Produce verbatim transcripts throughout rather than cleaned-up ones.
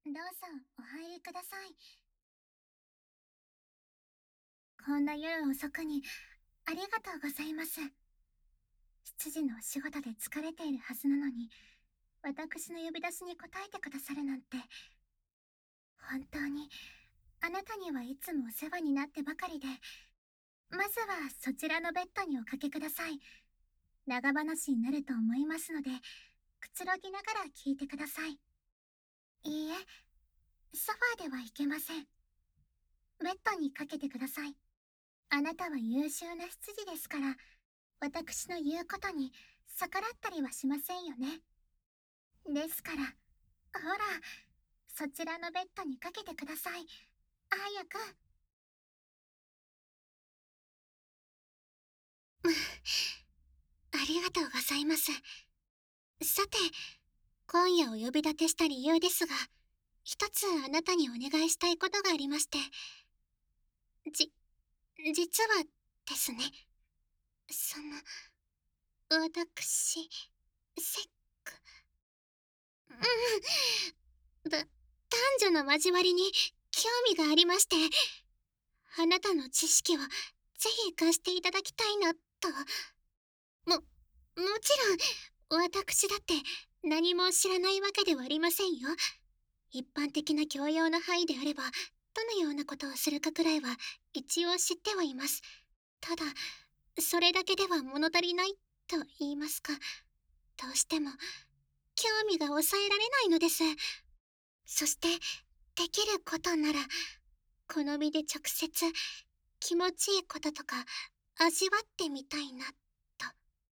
どうぞお入りください。こんな夜遅くにありがとうございます。執事のお仕事で疲れているはずなのに、私の呼び出しに応えてくださるなんて、本当にあなたにはいつもお世話になってばかりで、まずはそちらのベッドにおかけください。長話になると思いますので、くつろぎながら聞いてください。いいえ、ソファーではいけません。ベッドにかけてください。あなたは優秀な執事ですから、私の言うことに逆らったりはしませんよね。ですから、ほら、そちらのベッドにかけてください。早く。ありがとうございます。さて、今夜お呼び立てした理由ですが、一つあなたにお願いしたいことがありまして。じ、実はですね、その、私、セック、うん、だ、男女の交わりに興味がありまして、あなたの知識をぜひ貸していただきたいな、と。も、もちろん、私だって何も知らないわけではありませんよ。一般的な教養の範囲であれば、どのようなことをするかくらいは一応知ってはいます。ただ、それだけでは物足りないと言いますか、どうしても興味が抑えられないのです。そして、できることなら、この身で直接気持ちいいこととか味わってみたいな、と。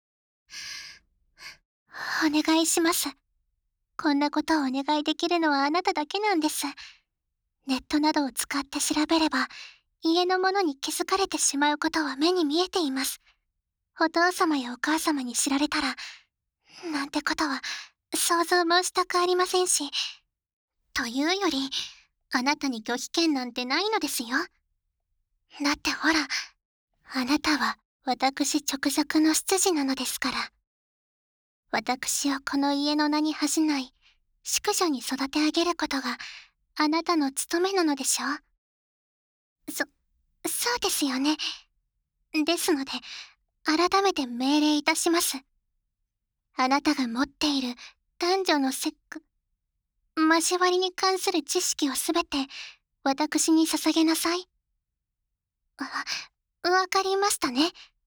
お願いします。こんなことをお願いできるのはあなただけなんです。ネットなどを使って調べれば、家の者に気づかれてしまうことは目に見えています。お父様やお母様に知られたら、なんてことは想像もしたくありませんし。というより、あなたに拒否権なんてないのですよ。だってほら、あなたは私直属の執事なのですから。私をこの家の名に恥じない淑女に育て上げることがあなたの務めなのでしょう。そ、そうですよね。ですので、改めて命令いたします。あなたが持っている男女のセック、交わりに関する知識をすべて私に捧げなさい。あ、わかりましたね。